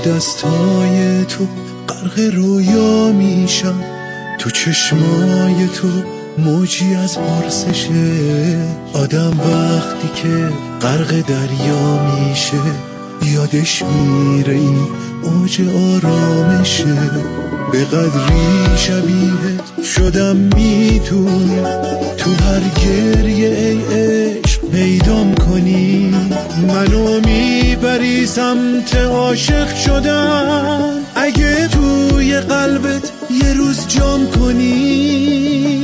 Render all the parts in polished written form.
دستای تو غرق رویا میشم، تو چشمای تو موجی از پرسشه. آدم وقتی که غرق دریا میشه یادش میره این اوج آرامشه. به قدری شبیه شدم میتونی تو هر گریه ای عشق پیدام کنی. منو میبری سمت عاشق شدن، اگه توی قلبت یه روز جام کنی.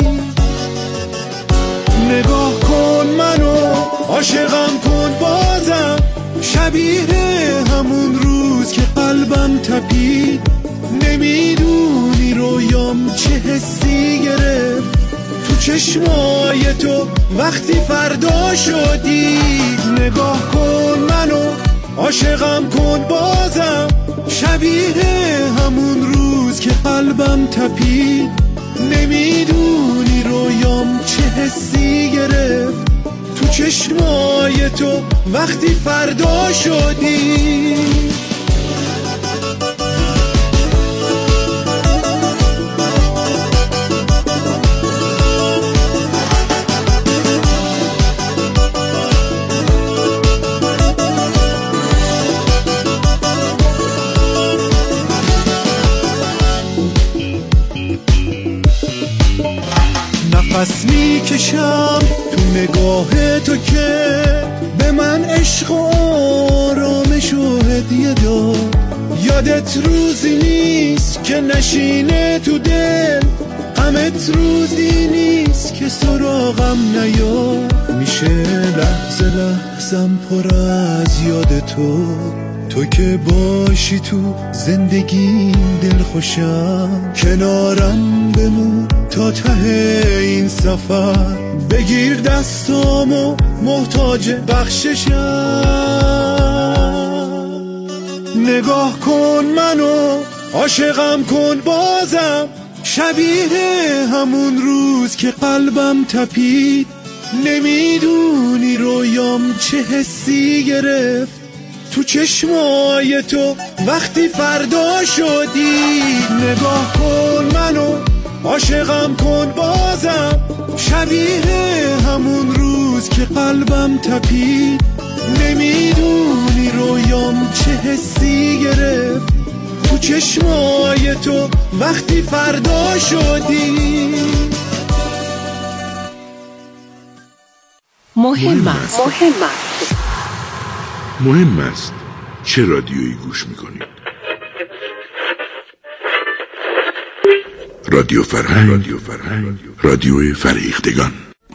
نگاه کن منو، عاشقم کن بازم، شبیه همون روز که قلبم تپید. نمیدونی رویام چه حسی گرفت تو چشمای تو وقتی فردا شدی. نگاه کن منو، عاشقم کن بازم، شبیه همون روز که قلبم تپید. نمیدونی رویام چه حسی گرفت تو چشمای تو وقتی فردا شدی. نفس میکشم تو نگاه تو که به من عشق و آرامش و هدیه داد. یادت روزی نیست که نشینه تو دل، غمت روزی نیست که سراغم نیاد. میشه لحظه لحظم پر از یاد تو که باشی تو زندگی دل خوشم. کنارم بمون تا ته این سفر، بگیر دستامو محتاج بخششم. نگاه کن منو، عاشقم کن بازم، شبیه همون روز که قلبم تپید. نمیدونی رویام چه حسی گرفت تو چشمای تو وقتی فردا شدی. نگاه کن منو، عاشقم کن بازم، شبیه همون روز که قلبم تپید. نمیدونی رویام چه حسی گرفت تو چشمای تو وقتی فردا شدی. مهم است چه رادیویی گوش میکنید. رادیو فرهنگ، رادیو فرهیختگان.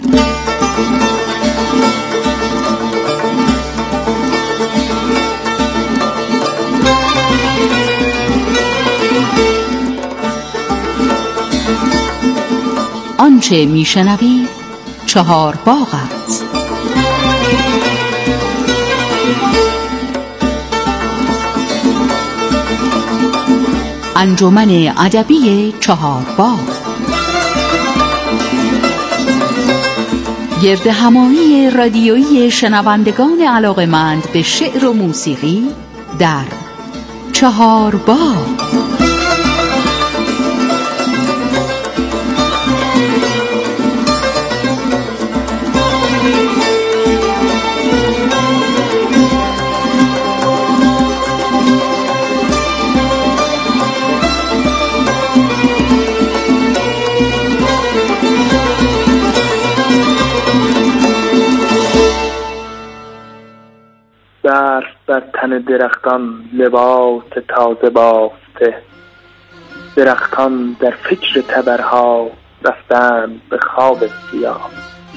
آنچه میشنوید 4 باغ است. انجمن ادبی 4 باغ گرد همایی رادیویی شنوندگان علاقه‌مند به شعر و موسیقی در 4 باغ. برف بر تن درختان لباس تازه بافته، درختان در فکر تبرها رفتند به خواب سیاه.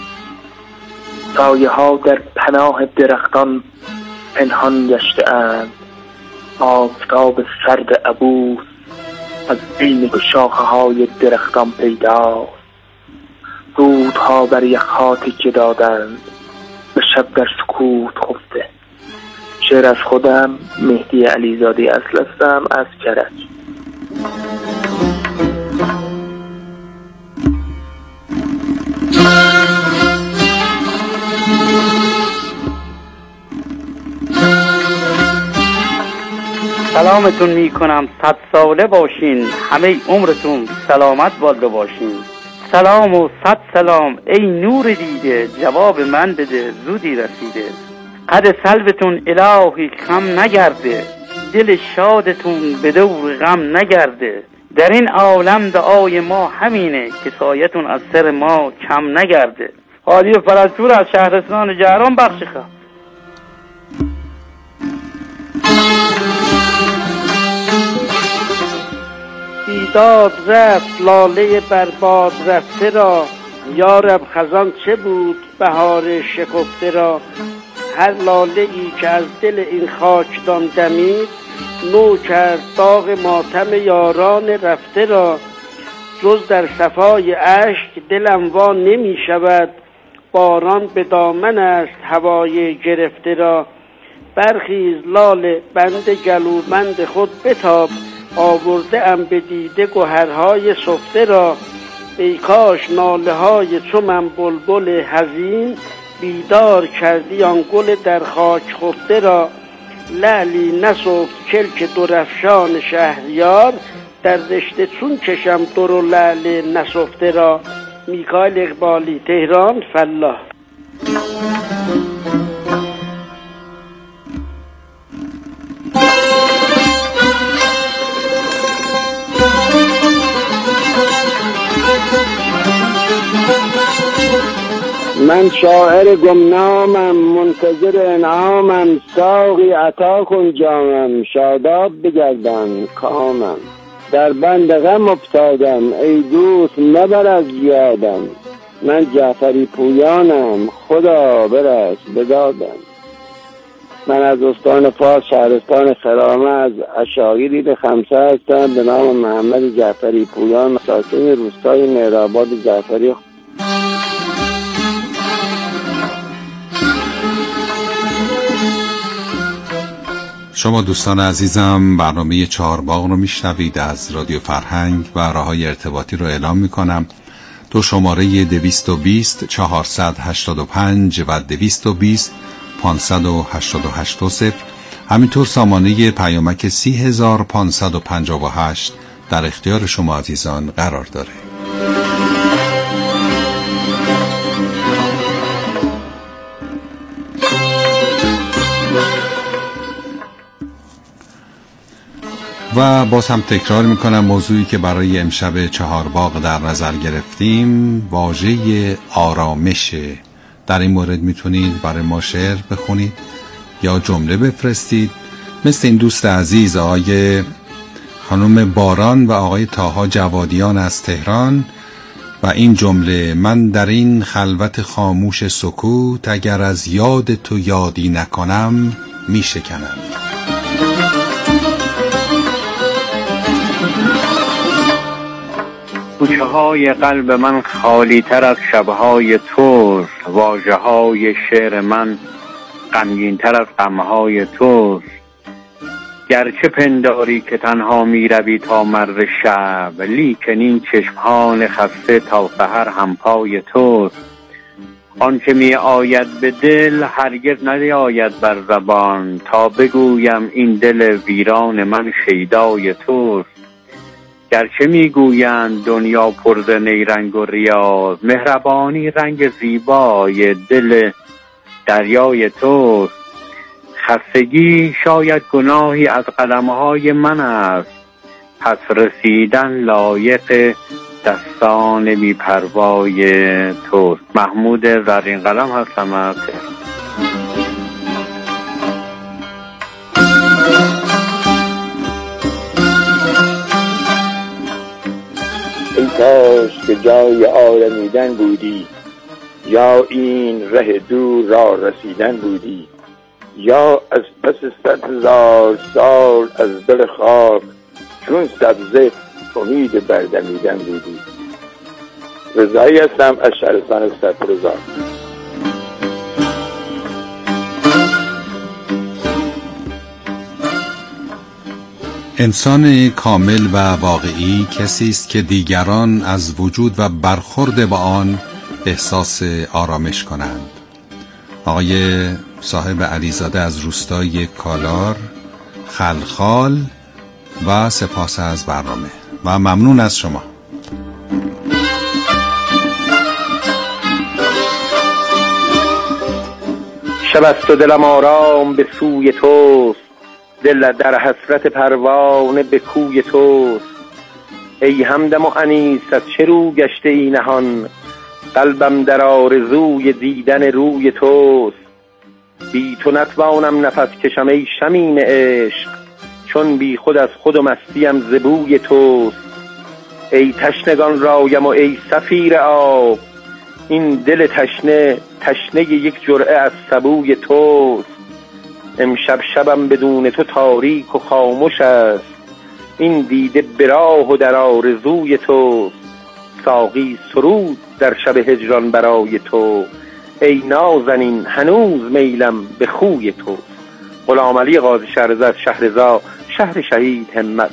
سایه ها در پناه درختان پنهان گشته اند، آفتاب سرد عبوس از بین شاخه های درختان پیداست. رودها بر یخها تکیه دادند، به شب در سکوت خفته. شعر از خودم، مهدی علیزاده اصل هستم از کرج. سلامتون میکنم، 100 ساله باشین، همه عمرتون سلامت بالده باشین. سلام و 100 سلام ای نور دیده، جواب من بده زودی رسیده. قد سلبتون الهی خم نگرده، دل شادتون به دور غم نگرده. در این عالم دعای ما همینه، که سایتون از سر ما کم نگرده. حالی فرزپور از شهرستان جهران بخش خواهم. بیداد رفت لاله برباد رفته را، یارب خزان چه بود بهار شکفته را. هر لاله ای که از دل این خاکدان دمید، نو کرد داغ ماتم یاران رفته را. جز در صفای اشک دلم وا نمی شود، باران به دامن است هوای گرفته را. برخیز لاله بند گلوبند خود بتاب، آورده ام به دیده گوهرهای سفته را. ای کاش ناله های چو من بلبل حزین، بیدار کردی آن گل در خاک خفته را. لعلی نسفت کلک درفشان شهریار، در رشته چون کشم در و لعل نسفته را. میکائیل اقبالی، تهران، فلاح. من شاعر گمنامم، منتظر انعامم، ساقی عطا کن جامم، شاداب بگردم کامم. در بند غم افتادم ای دوست مبر از یادم، من جعفری پویانم خدا برس بدادم. من از استان فارس شهرستان خرامه از اشاعیر خمسه هستم به نام محمد جعفری پویان، ساکن روستای مهرآباد جعفری. شما دوستان عزیزم برنامه چهارباغ رو میشنوید از رادیو فرهنگ و راههای ارتباطی رو اعلام میکنم. تو شماره 220 485 و 220 588 همینطور سامانه پیامک 30558 در اختیار شما عزیزان قرار داره. و باز هم تکرار میکنم موضوعی که برای امشب چهارباغ در نظر گرفتیم واژه آرامشه. در این مورد میتونید برای ما شعر بخونید یا جمله بفرستید مثل این دوست عزیز آقای خانم باران و آقای طاها جوادیان از تهران و این جمله: من در این خلوت خاموش سکوت، اگر از یاد تو یادی نکنم میشکنم. کوچه های قلب من خالی تر از شبهای توست، واژه های شعر من غمگین تر از غمهای توست. گرچه پنداری که تنها می روی تا مرز شب، لیکن این چشمان خسته تا سحر همپای توست. آنچه می آید به دل هرگز نیاید بر زبان، تا بگویم این دل ویران من شیدای توست. گرچه میگویند دنیا پر ز نیرنگ و ریاض، مهربانی رنگ زیبای دل دریای توست. خستگی شاید گناهی از قدمهای من است، پس رسیدن لایق دستان بی‌پروای توست. محمود زرین قلم هستم از کاش که جای آرمیدن بودی، یا این ره دور را رسیدن بودی، یا از پس 100,000 سال از دل خاک چون سبزه امید بردمیدن بودی. رضایی هستم از شهرستان سرپرزار. انسان کامل و واقعی کسی است که دیگران از وجود و برخورد با آن احساس آرامش کنند. آقای صاحب علیزاده از روستای کالار خلخال و سپاس از برنامه و ممنون از شما. شب است و دلم آرام به سوی توست، دل در حسرت پروانه به کوی توست. ای همدم و انیس از چه رو گشته ای نهان، قلبم در آرزوی دیدن روی توست. بی تو نتوانم نفس کشم ای شمیم عشق، چون بی خود از خود و مستیم ز بوی توست. ای تشنگان رایم و ای سفیر آب، این دل تشنه یک جرعه از سبوی توست. امشب شبم بدون تو تاریک و خاموش است، این دیده به راه و در آرزوی توست. ساقی سرود در شب هجران برای تو، ای نازنین هنوز میلم به خوی توست. غلام علی قاضی شهرزاد، شهرزاد، شهر شهید همت.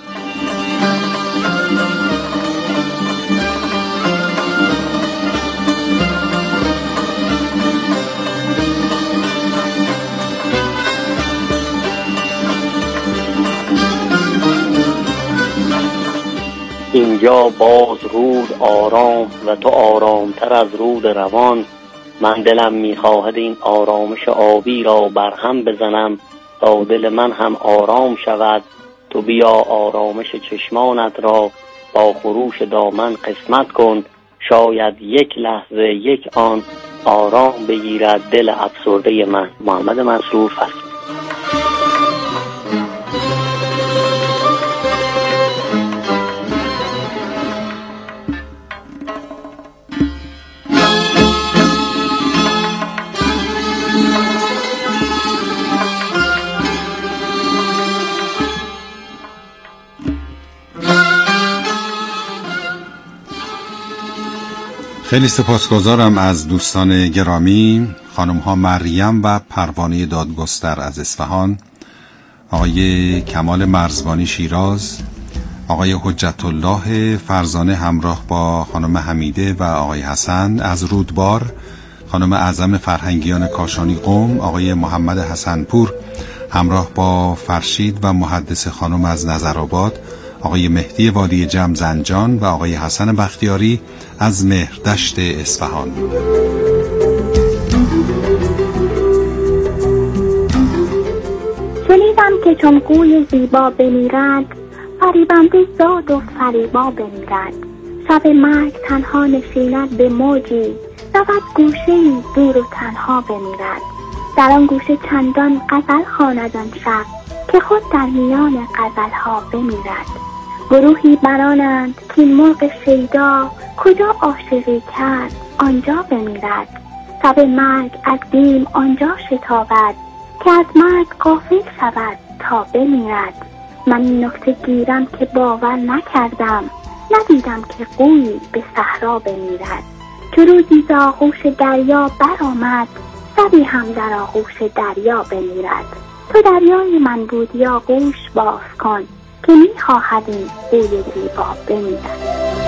اینجا باز رود آرام و تو آرامتر از رود روان. من دلم میخواهد این آرامش آبی را برهم بزنم تا دل من هم آرام شود. تو بیا آرامش چشمانت را با خروش دامن قسمت کن، شاید یک لحظه یک آن آرام بگیرد دل افسرده من. محمد مسرور فصل. خیلی سپاسگزارم از دوستان گرامی، خانم ها مریم و پروانه دادگستر از اصفهان، آقای کمال مرزبانی شیراز، آقای حجت الله فرزانه همراه با خانم حمیده و آقای حسن از رودبار، خانم اعظم فرهنگیان کاشانی قم، آقای محمد حسنپور همراه با فرشید و محدث خانم از نظرآباد، آقای مهدی وادی جم زنجان و آقای حسن بختیاری از مهردشت اصفهان. شنیدم که چون گوی زیبا بمیرد، فریبنده زاد و فریبا بمیرد. شب مرگ تنها نشیند به موجی، رود گوشه‌ای دور و تنها بمیرد. در آن گوشه چندان غزل خواند آن شب، که خود در میان غزلها بمیرد. گروهی برانند که این مرغ شیدا، کجا عاشقی کرد آنجا بمیرد. شب مرگ از بیم آنجا شتابد، که از مرگ غافل شود تا بمیرد. من این نکته گیرم که باور نکردم، ندیدم که قویی به صحرا بمیرد. چو روزی ز آغوش دریا برآمد، شبی هم در آغوش دریا بمیرد. تو دریای من بودی آغوش باز کن، که می‌خواهد این قوی زیبا بمیرد.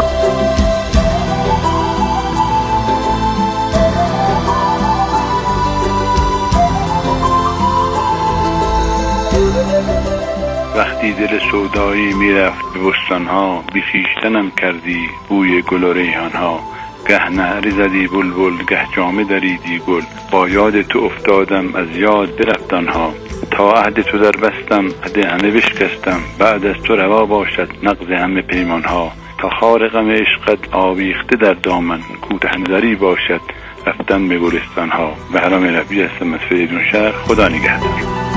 وقتی دل سودایی میرفت به بستانها، بی خویشتنم کردی بوی گل و ریحانها. گه نعره زدی بلبل، گه جامه دریدی گل، با یاد تو افتادم از یاد برفت آنها. تا عهد تو در بستم عهد همه بشکستم، بعد از تو روا باشد نقض همه پیمانها. تا خار غم عشقت آویخته در دامن، کوته نظری باشد رفتن به گلستانها. بهرام ربیعی هستم از فریدون شهر. خدا نگهدار.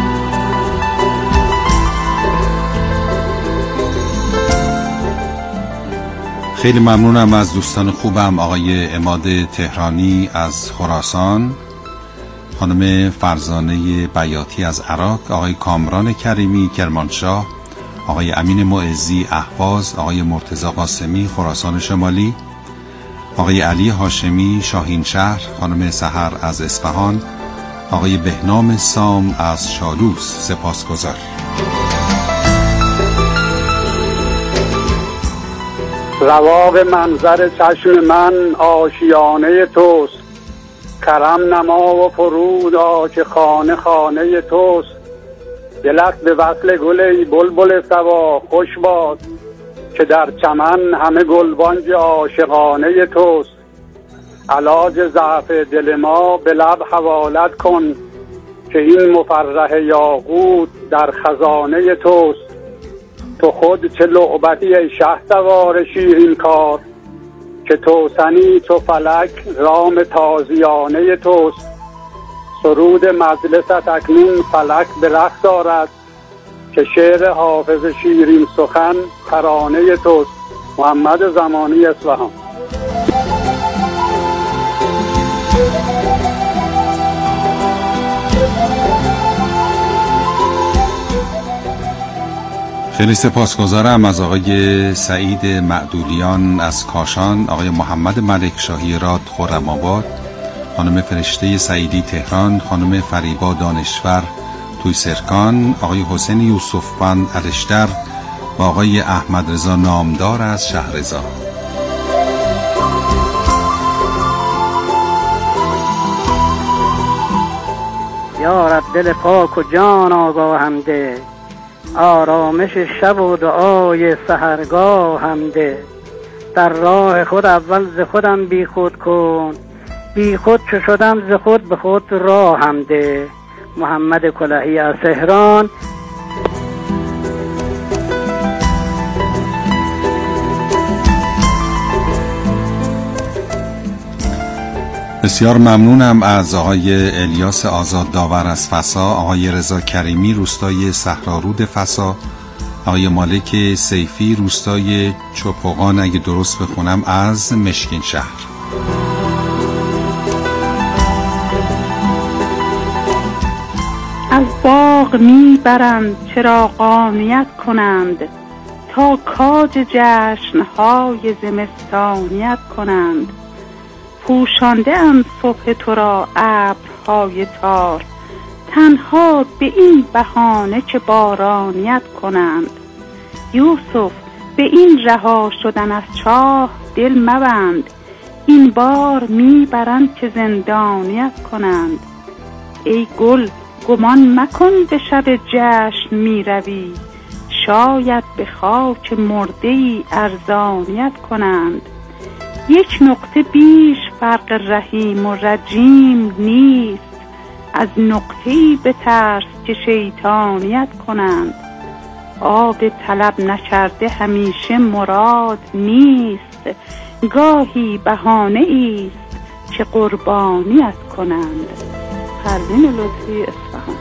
خیلی ممنونم از دوستان خوبم، آقای عماد تهرانی از خراسان، خانم فرزانه بیاتی از عراق، آقای کامران کریمی کرمانشاه، آقای امین معزی اهواز، آقای مرتضی قاسمی خراسان شمالی، آقای علی هاشمی شاهین شهر، خانم سحر از اصفهان، آقای بهنام سام از شالوس. سپاسگزار. رواق منظر چشم من آشیانه توست، کرم نما و فرود آ که خانه خانه توست. دلت به وصل گلی بلبل سوا خوش باد، که در چمن همه گلبانگ عاشقانه توست. علاج ضعف دل ما به لب حوالت کن، که این مفرح یاقوت در خزانه توست. تو خود چه لعبتی ای شهسوار شیرین کار، که توسنی تو فلک رام تازیانه توست. سرود مجلست اکنون فلک به رقص آرد، که شعر حافظ شیرین سخن ترانه توست. محمد زمانی، اصفهان. خیلی سپاسگزارم از آقای سعید معدولیان از کاشان، آقای محمد ملک شاهی راد خرم آباد، خانم فرشته سعیدی تهران، خانم فریبا دانشور توی سرکان، آقای حسین یوسفبند الشتر و آقای احمد رضا نامدار از شهرزاد. یا رب دل پاک و جان آگاهم ده، آرامش شب و دعای سحرگاه هم ده. در راه خود اول ز خودم بی خود کن، بی خود چو شدم ز خود به خود راه هم ده. محمد کلهی از تهران. بسیار ممنونم از آقای الیاس آزاد داور از فسا، آقای رضا کریمی روستای صحرارود فسا، آقای مالک سیفی روستای چپقان اگه درست بخونم از مشکین شهر. از باغ میبرند چراغانیت کنند، تا کاج جشنهای زمستانیت کنند. پوشانده ام صبح تو را ابرهای تار، تنها به این بهانه که بارانیت کنند. یوسف به این رها شدن از چاه دل مبند، این بار میبرند که زندانیت کنند. ای گل گمان مکن به شب جشن میروی، شاید به خاک مرده‌ای ارزانیت کنند. یک نقطه بیش فرق رحیم و رجیم نیست، از نقطه‌ای بترس که شیطانیت کنند. آب طلب نکرده همیشه مراد نیست، گاهی بهانه است که قربانیت کنند. پروین لطفی، اصفهان.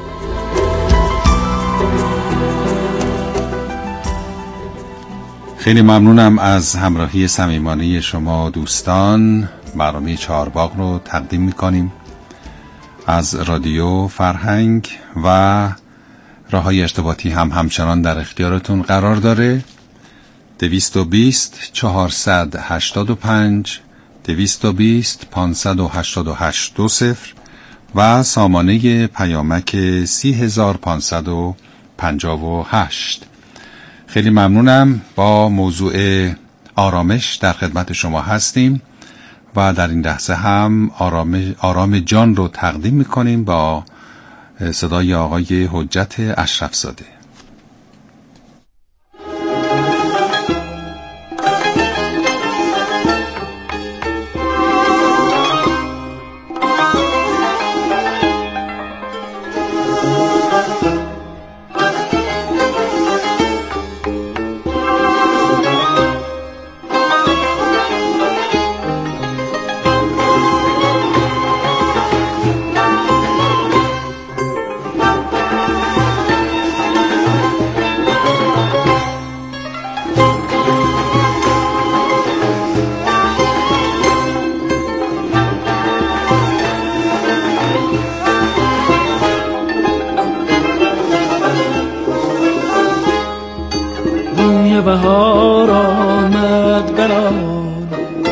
خیلی ممنونم از همراهی صمیمانه شما دوستان. برنامه چهارباغ رو تقدیم میکنیم از رادیو فرهنگ و راههای ارتباطی هم همچنان در اختیارتون قرار داره. 220 485 220 588 20 و سامانه پیامک 30558. خیلی ممنونم. با موضوع آرامش در خدمت شما هستیم و در این لحظه هم آرام جان رو تقدیم میکنیم با صدای آقای حجت اشرف زاده. بهار آمد بلال،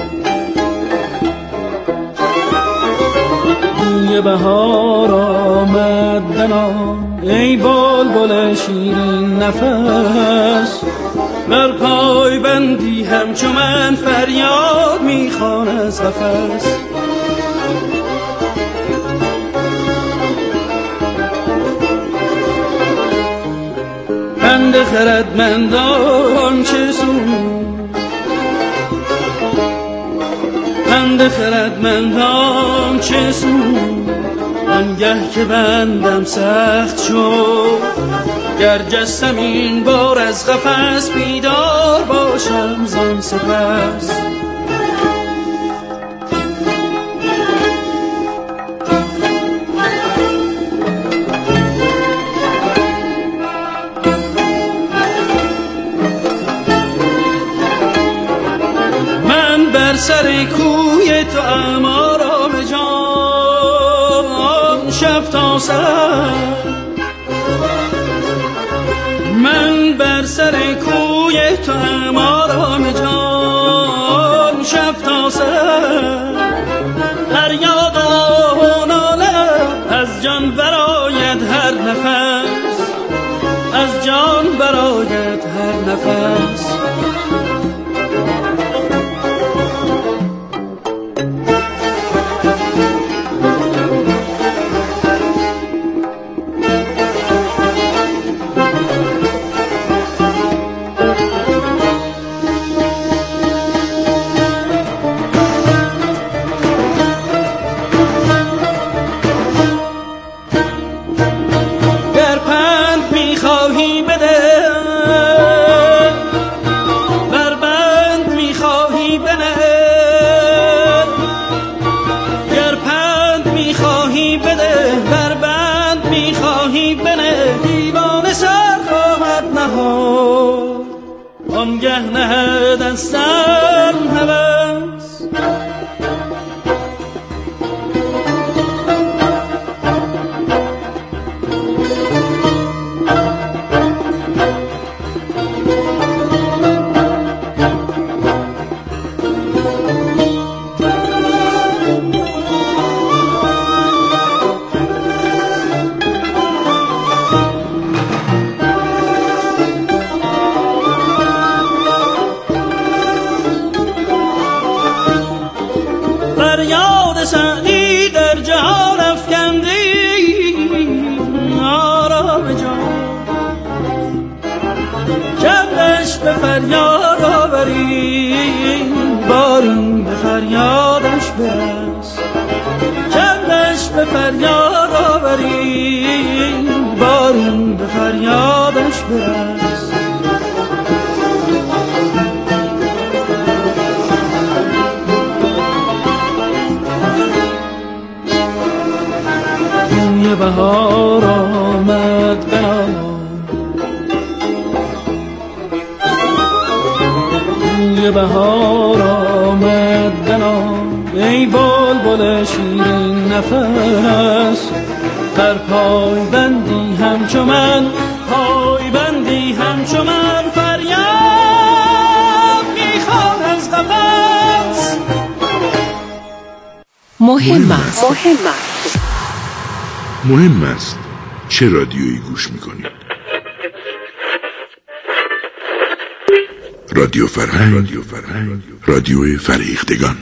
بوی بهار آمد بلال. ای بلبل شیرین نفس، بر پای بندی همچو من فریاد میخوان از قفس. پند خردمندان چه سود، پند خردمندان چه سود، آنگه که بندم سخت شد، گر جستم این بار از قفس بیدار باشم زان سپس. من بر سر کوی تو ام آرام جان شب تا سر، من بر سر کوی تو ام آرام جان شب تا سر، فریاد و ناله از جان برآید هر نفس، از جان برآید هر نفس. آنگه نهد از سر هوس، فریاد سعدی در جهان افکندی آرام جان، چندش به فریاد آوری بارون به فریادش برس، چندش به فریاد آوری بارون به فریادش برس. بهار آمد بنام، بوی بهار آمد بنام، ای بلبل شیرین نفس، در پای بندی همچو من، پای بندی همچو من، فریاد میخواد از قفس. مهم است. مهم است چه رادیویی گوش میکنید. رادیو فرهنگ، رادیو فرهیختگان.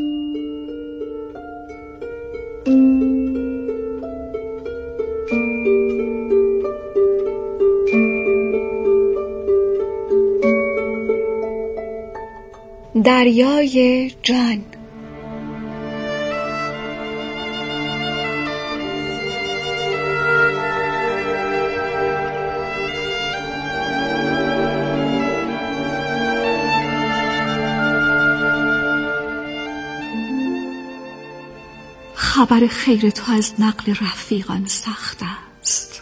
دریای جان. خبر خیر تو از نقل رفیقان سخت است،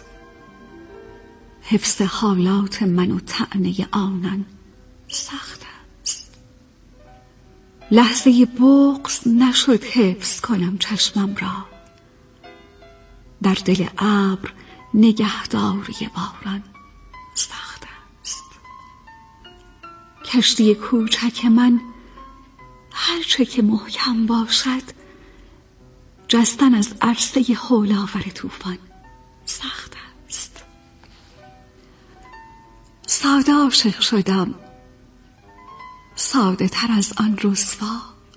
حفظ حالات من و طعنه آنان سخت است. لحظه بغض نشد حفظ کنم چشمم را، در دل ابر نگهداری باران سخت است. کشتی کوچک من هرچه که محکم باشد، جستن از عرصه هول‌آور طوفان سخت است. ساده عاشق شدم، ساده تر از آن رسوا،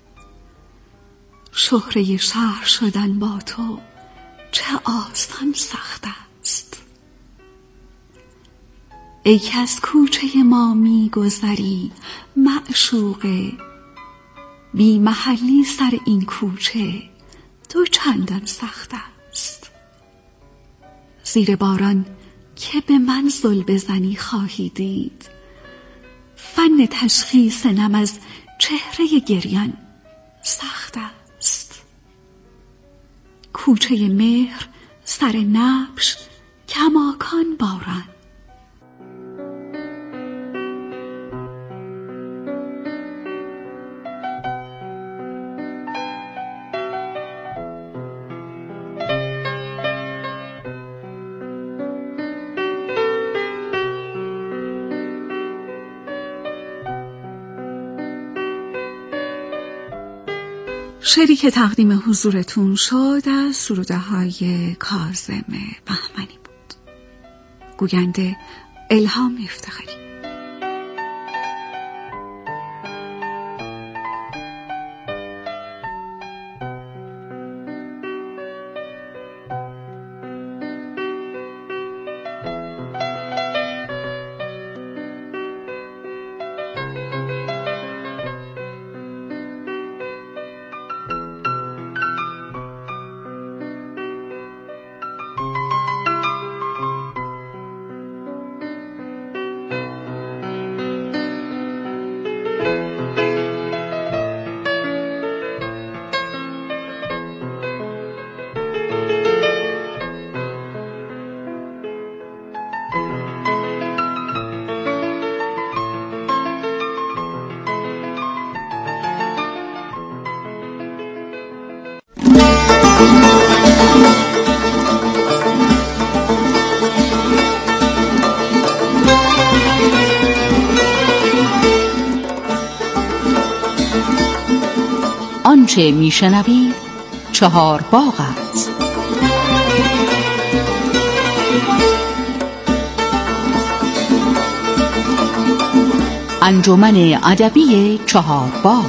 شهره شهر شدن با تو چه آسان سخت است. ای که از کوچه ما می گذری معشوقه، بی محلی سر این کوچه دو چندان سخت است. زیر باران که به من زل بزنی خواهی دید، فن تشخیص نم از چهره گریان سخت است. کوچه مهر سر نبش کماکان باران، شعری که تقدیم حضورتون شد از سروده های کاظم بهمنی بود. گوینده الهام افتخاری. آنچه میشنوید چهار باغ است. انجمن ادبی چهار باغ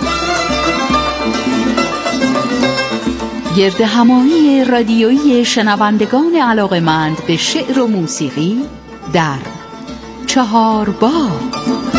گرد همایی رادیویی شنوندگان علاقه‌مند به شعر و موسیقی در چهار باغ.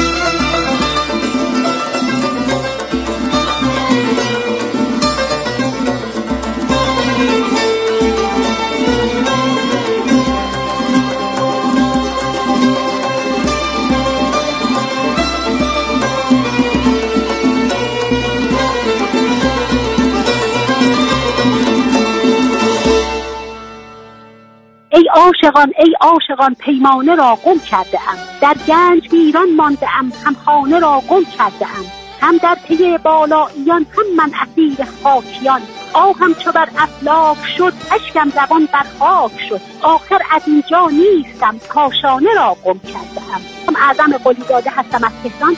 ای عاشقان پیمانه را گم کرده ام، در گنج ویران مانده ام، هم خانه را گم کرده ام، هم در پی بالاییان، هم من اسیر خاکیان. آهم چو بر افلاک شد، اشکم روان بر خاک شد، آخر از اینجا نیستم، کاشانه را گم کرده ام. اعظم قلیزاده هستم از تهران.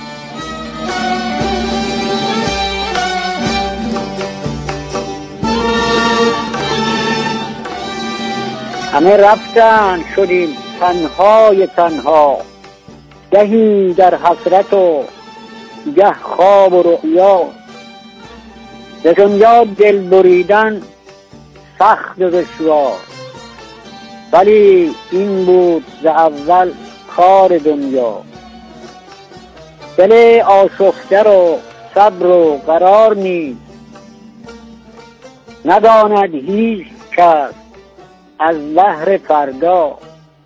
همه رفتن شدیم تنهای تنها، گهی در حسرت و گه خواب و رؤیا. ز دنیا دل بریدن سخت و دشوار، ولی این بود ز اول کار دنیا. دل آشفته و صبر و قرار نیست، نداند هیچ کس از بحر فردا.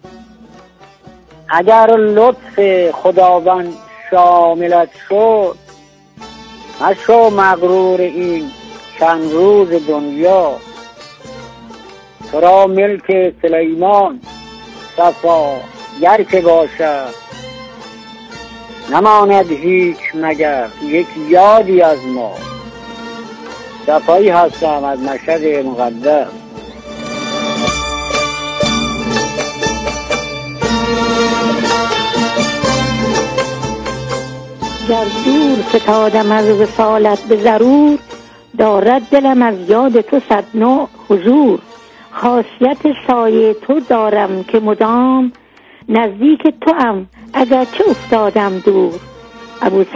اگر لطف خداوند شاملت شد، مشو مغرور این چند روز دنیا. تو را ملک سلیمان صفا گر که باشد، نماند هیچ مگر یک یادی از ما. صفایی هستم از مشهد مقدس. گر دور فتادم از وصالت به ضرور، دارد دلم از یاد تو صد نوع حضور. خاصیت سایه تو دارم که مدام، نزدیک تو ام اگر چه افتادم دور. ابو